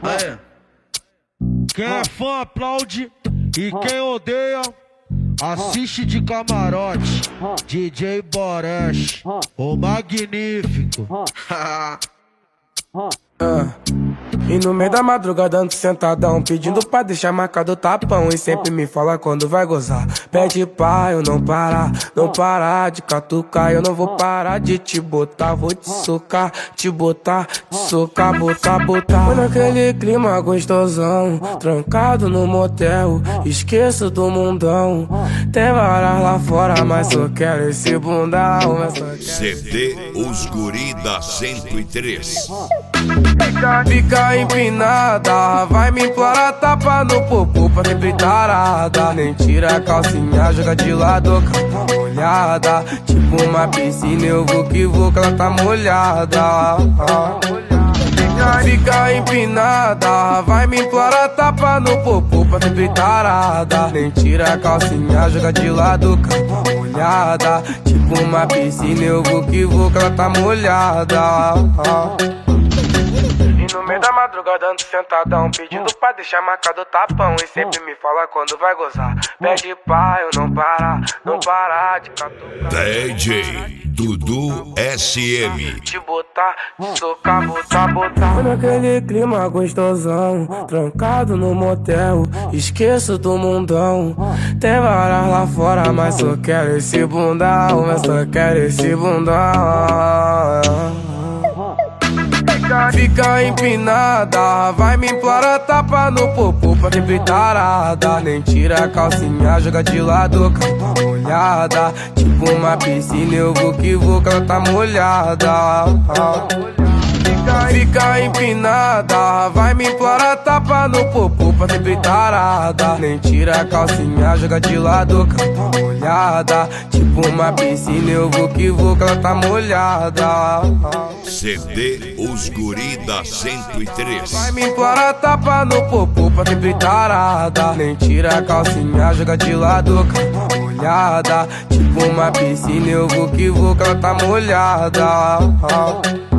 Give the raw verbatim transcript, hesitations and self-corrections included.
Aí. Quem é fã aplaude e quem odeia assiste de camarote. D J Boresh, o magnífico. Ah. E no meio da madrugada ando sentadão, pedindo pra deixar marcado o tapão. E sempre me fala quando vai gozar. Pede pra eu não parar, não parar de catucar. Eu não vou parar de te botar, vou te socar, te botar, te socar, botar, botar. Foi naquele clima gostosão, trancado no motel, esqueço do mundão. Tem varas lá fora, mas só quero esse bundão. C D Os Guri da cento e três. Fica, fica empinada, vai me implorar tapa no popô pra sempre tarada. Nem tira a calcinha, joga de lado, ela tá molhada. Tipo uma piscina, eu vou que vou que ela tá molhada. Fica, fica empinada, vai me implorar tapa no popô pra sempre tarada. Nem tira a calcinha, joga de lado, ela tá molhada. Tipo uma piscina, eu vou que vou que ela tá molhada. E no meio da madrugada ando sentadão, pedindo pra deixar marcado o tapão. E sempre me fala quando vai gozar. Pede pra eu não parar, não parar de catucar. D J Dudu S M. Te botar, te socar, botar, botar. Foi naquele clima gostosão, trancado no motel, esqueço do mundão. Tem varas lá fora, mas só quero esse bundão. Mas só quero esse bundão. Fica empinada, vai me implorar tapa no popô pra sempre tarada. Nem tira a calcinha, joga de lado, que ela tá molhada. Tipo uma piscina, eu vou que vou que ela tá molhada. Fica, fica empinada, vai me implorar tapa no popô pra sempre tarada. Nem tira a calcinha, joga de lado, que ela tá molhada. Tipo uma piscina, eu vou que vou que ela tá molhada. C D Os Guri da cento e três. Vai me implorar tapa no popô pra sempre tarada. Nem tira a calcinha, joga de lado, que ela tá molhada. Tipo uma piscina, eu vou que vou que ela tá molhada.